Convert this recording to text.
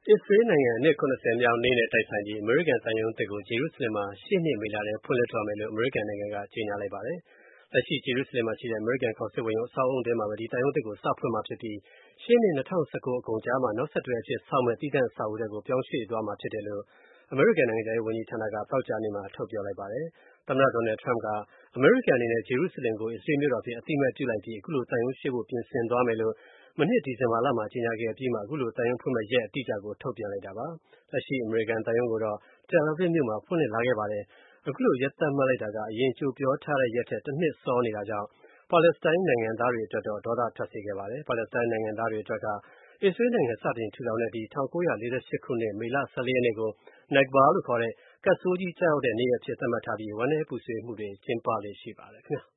အစ္စရေးနိုင်ငံအနှစ်70မြောက်နေ့နဲ့တိုက်ဆိုင်ပြီးအမေရိကန်သံရုံးသစ်ကိုဂျေရုဆလင်မှာရှေ့နှစ်မေလထဲဖွင့်လှစ်တော့မယ်လို့အမေရိကန်နိုင်ငံကကြေညာလိုက်ပါတယ်။လက်ရှိဂျေရုဆလင်မှာရှိတဲ့အမေရိကန်ကောင်စစ်ဝန်ရုံးအဆောက်အဦထဲမှာပဲဒီသံရုံးသစ်ကိုစဖွင့်မှာဖြစ်ပြီးရှေ့နှစ်2019အကုန်ကြားမှာနောက်ဆက်တွဲအဖြစ်ဆောက်မယ့်တည်တံ့အဆောက်အဦထဲကိုပြောင်းရွှေ့သွားမှာဖြစ်တယ်လို့အမေရိကန်နိုင်ငံခြားရေးဝန်ကြီးဌာနကသောကြာနေ့မှာထုတ်ပြောလိုက်ပါတယ်။သမ္မတ Donald Trump ကအမေရိကန်အနေနဲ့ဂျေရုဆလင်ကိုအစ္စရေးမြို့တော်အဖြစ်အသိအမှတ်ပြုလိုက်ပြီးအခုလိုသံရုံးရှိဖို့ပြင်ဆင်သွားမယ်လို့မနှစ်ဒီဇင်ဘာလမှာကြေညာခဲ့အပြီးမှာအခုလိုသံရုံးဖွင့်မယ့်ရက်အတိအကျကိုထုတ်ပြန်လိုက်တာပါ။လက်ရှိအမေရိကန်သံရုံးကိုတော့ Tel Aviv မြို့မှာဖွင့်လှစ်လာခဲ့ပါတယ်။အခုလိုရက်သတ်မှတ်လိုက်တာကအရင်ကြိုပြောထားတဲ့ရက်ထက်တစ်နှစ်စောနေတာကြောင့်ပါလက်စတိုင်းနိုင်ငံသားတွေအတွက်တော့ဒေါသထွက်စေခဲ့ပါတယ်။ပါလက်စတိုင်းနိုင်ငံသားတွေအတွက်က အစ္စရေးနိုင်ငံစတင်ထူထောင်တဲ့ဒီ1948ခုနှစ်မေလ14ရက်နေ့ကို Nakba လို့ခေါ်တဲ့ကပ်ဆိုးကြီးကျရောက်တဲ့နေ့ရက်အဖြစ်သတ်မှတ်ထားပြီးဝမ်းနည်းပူဆွေးမှုတွေကျင်းပလေ့ရှိပါတယ်ခင်ဗျာ။